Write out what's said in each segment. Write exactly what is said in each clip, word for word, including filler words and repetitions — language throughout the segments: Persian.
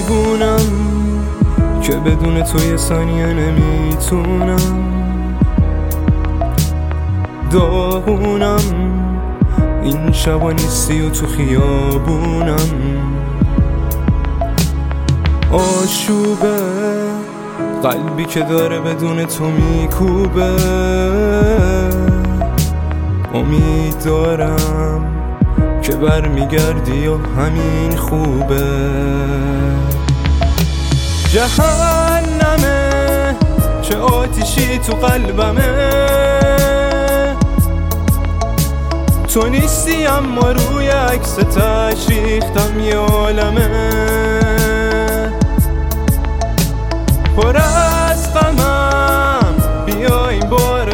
دیوونم که بدون تو یه ثانیه نمیتونم، داغونم این شبا نیستی و تو خیابونم، آشوبه قلبی که داره بدون تو میکوبه، امید دارم که برمیگردی و همین خوبه. جهنمه چه آتیشی تو قلبمه، تو نیستی اما روی عکس تشریختم یه عالمه، پر از غمم بیا این بار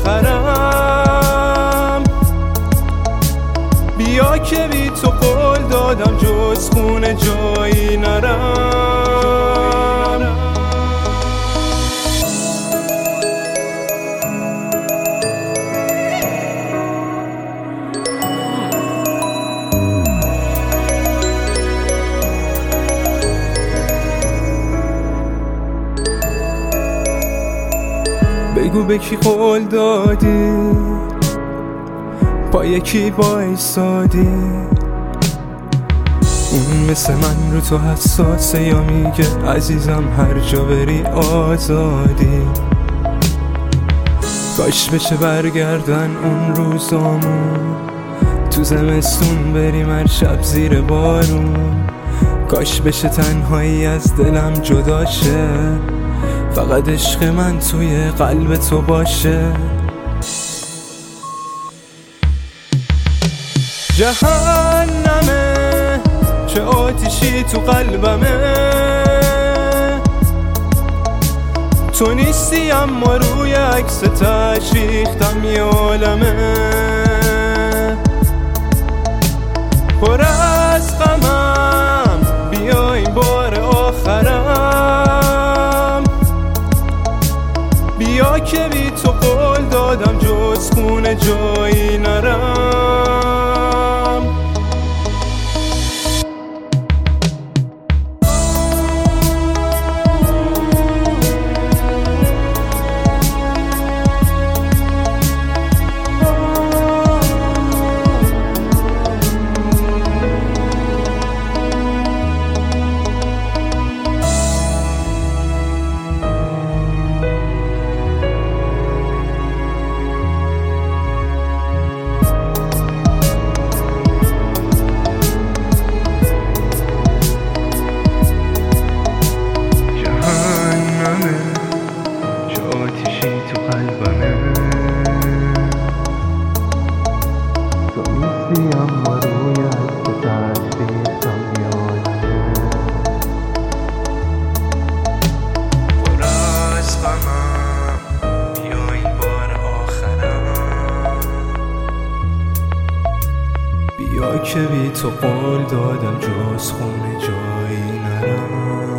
آخرم، بیا که بی تو قول دادم جز خونه جایی نرم. بگو به کی قول دادی، با یکی بایستادی، اون مثل من رو تو حساسه یا میگه عزیزم هر جا بری آزادی. کاش بشه برگردن اون روزامون، تو زمستون بریم هر شب زیر بارون، کاش بشه تنهایی از دلم جدا شه، فقط عشق من توی قلب تو باشه. جهنمه چه آتیشی تو قلبمه، تو نیستی اما روی عکس تشریختم یه عالمه، پر از غمم بیا این بار آخرم، بیا که بی تو قول دادم جز خونه جایی نرم. اما روی عکس تشریختم یه عالمه، پر از غمم بیا این بار آخرم، بیا که بی تو قول دادم جز خونه جایی نرم.